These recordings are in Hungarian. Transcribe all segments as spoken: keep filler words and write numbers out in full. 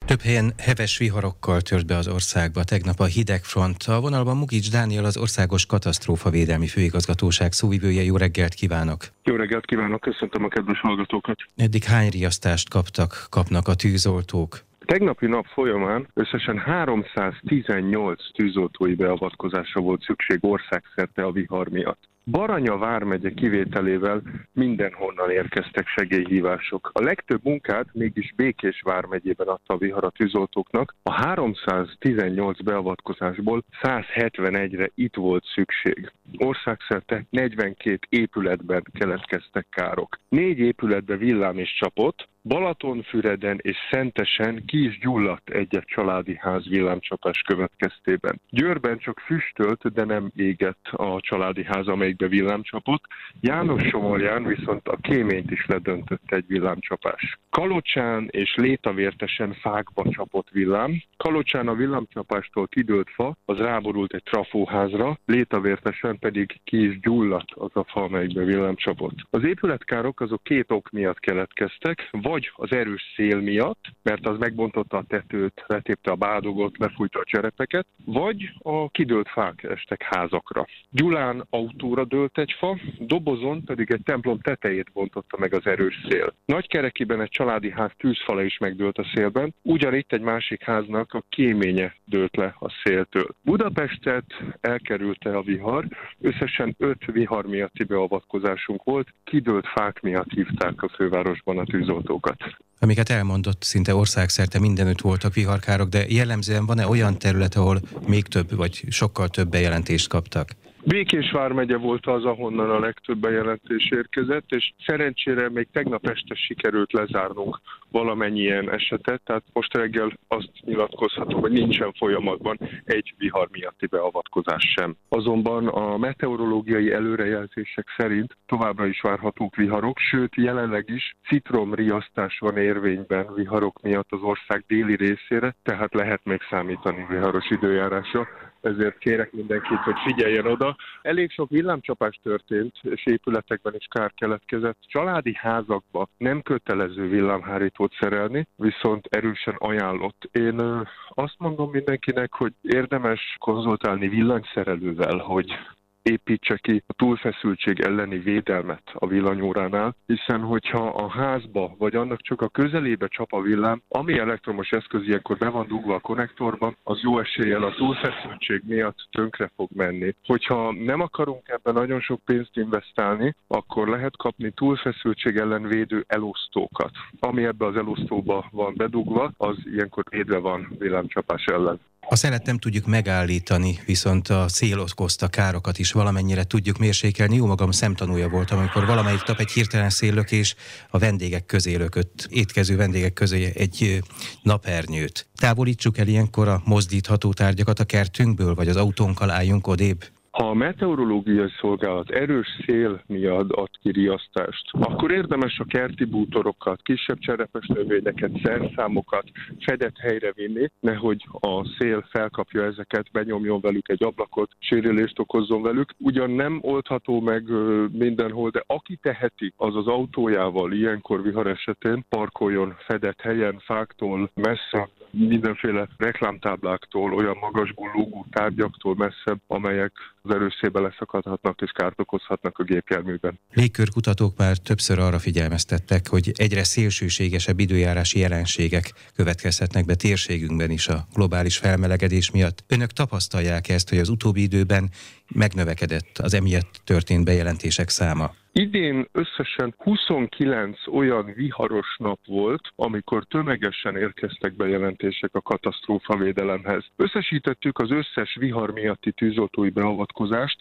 Több helyen heves viharokkal tört be az országba tegnap a hidegfront. A vonalban Mukics Dániel, az Országos Katasztrófavédelmi Főigazgatóság szóvivője. Jó reggelt kívánok! Jó reggelt kívánok, köszöntöm a kedves hallgatókat! Eddig hány riasztást kaptak, kapnak a tűzoltók? Tegnapi nap folyamán összesen háromszáztizennyolc tűzoltói beavatkozásra volt szükség országszerte a vihar miatt. Baranya vármegye kivételével mindenhonnan érkeztek segélyhívások. A legtöbb munkát mégis Békés vármegyében adta a vihar a tűzoltóknak. A háromszáztizennyolc beavatkozásból százhetvenegyre itt volt szükség. Országszerte negyvenkét épületben keletkeztek károk. Négy épületbe villám is csapott, Balatonfüreden és Szentesen ki is gyulladt egy-egy családi ház villámcsapás következtében. Győrben csak füstölt, de nem égett a családi ház, amelyikbe villámcsapott. János-Somorján viszont a kéményt is ledöntött egy villámcsapás. Kalocsán és Létavértesen fákba csapott villám. Kalocsán a villámcsapástól kidőlt fa, az ráborult egy trafóházra, Létavértesen pedig ki is gyulladt az a fa, amelyikbe villámcsapott. Az épületkárok azok két ok miatt keletkeztek, vagy az erős szél miatt, mert az megbontotta a tetőt, letépte a bádogot, lefújta a cserepeket, vagy a kidőlt fák estek házakra. Gyulán autóra dőlt egy fa, Dobozon pedig egy templom tetejét bontotta meg az erős szél. Nagykerekiben egy családi ház tűzfala is megdőlt a szélben, ugyanitt egy másik háznak a kéménye dőlt le a széltől. Budapestet elkerülte a vihar, összesen öt vihar miatti beavatkozásunk volt, kidőlt fák miatt hívták a fővárosban a tűzoltókat. Amiket elmondott, szinte országszerte mindenütt voltak viharkárok, de jellemzően van-e olyan terület, ahol még több vagy sokkal több bejelentést kaptak? Békés vármegye volt az, ahonnan a legtöbb bejelentés érkezett, és szerencsére még tegnap este sikerült lezárnunk valamennyi ilyen esetet, tehát most reggel azt nyilatkozhatom, hogy nincsen folyamatban egy vihar miatti beavatkozás sem. Azonban a meteorológiai előrejelzések szerint továbbra is várhatók viharok, sőt jelenleg is citromriasztás van érvényben viharok miatt az ország déli részére, tehát lehet még számítani viharos időjárásra. Ezért kérek mindenkit, hogy figyeljen oda. Elég sok villámcsapás történt, és épületekben is kár keletkezett. Családi házakba nem kötelező villámhárítót szerelni, viszont erősen ajánlott. Én azt mondom mindenkinek, hogy érdemes konzultálni villanyszerelővel, hogy építse ki a túlfeszültség elleni védelmet a villanyóránál, hiszen hogyha a házba vagy annak csak a közelébe csap a villám, ami elektromos eszköz ilyenkor be van dugva a konnektorban, az jó eséllyel a túlfeszültség miatt tönkre fog menni. Hogyha nem akarunk ebben nagyon sok pénzt investálni, akkor lehet kapni túlfeszültség ellen védő elosztókat. Ami ebbe az elosztóba van bedugva, az ilyenkor védve van villámcsapás ellen. A szelet nem tudjuk megállítani, viszont a szél okozta károkat is valamennyire tudjuk mérsékelni. Jó magam szemtanúja voltam, amikor valamelyik nap egy hirtelen széllökés a vendégek közé lökött, étkező vendégek közé egy napernyőt. Távolítsuk el ilyenkor a mozdítható tárgyakat a kertünkből, vagy az autónkkal álljunk odébb? Ha a meteorológiai szolgálat erős szél miatt ad ki riasztást, akkor érdemes a kerti bútorokat, kisebb cserepes növényeket, szerszámokat fedett helyre vinni, nehogy a szél felkapja ezeket, benyomjon velük egy ablakot, sérülést okozzon velük. Ugyan nem oldható meg mindenhol, de aki teheti, az az autójával ilyenkor vihar esetén parkoljon fedett helyen, fáktól messze, mindenféle reklámtábláktól, olyan magasból lógó tárgyaktól messzebb, amelyek az erős szélbe leszakadhatnak és kárt okozhatnak a gépjárműben. Légkörkutatók már többször arra figyelmeztettek, hogy egyre szélsőségesebb időjárási jelenségek következhetnek be térségünkben is a globális felmelegedés miatt. Önök tapasztalják ezt, hogy az utóbbi időben megnövekedett az emiatt történt bejelentések száma? Idén összesen huszonkilenc olyan viharos nap volt, amikor tömegesen érkeztek bejelentések a katasztrófavédelemhez. Összesítettük az összes vihar miatti tűzoltói beavatkozást,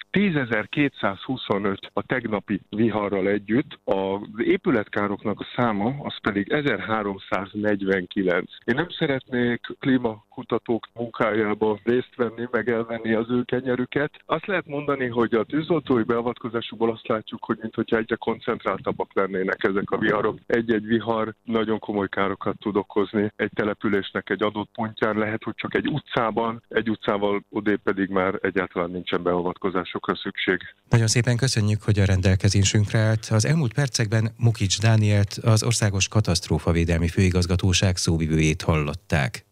tízezer-kétszázhuszonöt a tegnapi viharral együtt, az épületkároknak a száma az pedig ezerháromszáznegyvenkilenc. Én nem szeretnék klíma kutatók munkájába részt venni, meg elvenni az ő kenyerüket. Azt lehet mondani, hogy a tűzoltói beavatkozásukból azt látjuk, hogy mintha egyre koncentráltabbak lennének ezek a viharok. Egy-egy vihar nagyon komoly károkat tud okozni egy településnek egy adott pontján, lehet, hogy csak egy utcában, egy utcával odébb pedig már egyáltalán nincsen beavatkozásokra szükség. Nagyon szépen köszönjük, hogy a rendelkezésünkre állt. Az elmúlt percekben Mukics Dánielt, az Országos Katasztrófavédelmi Főigazgatóság szóvivőjét hallották.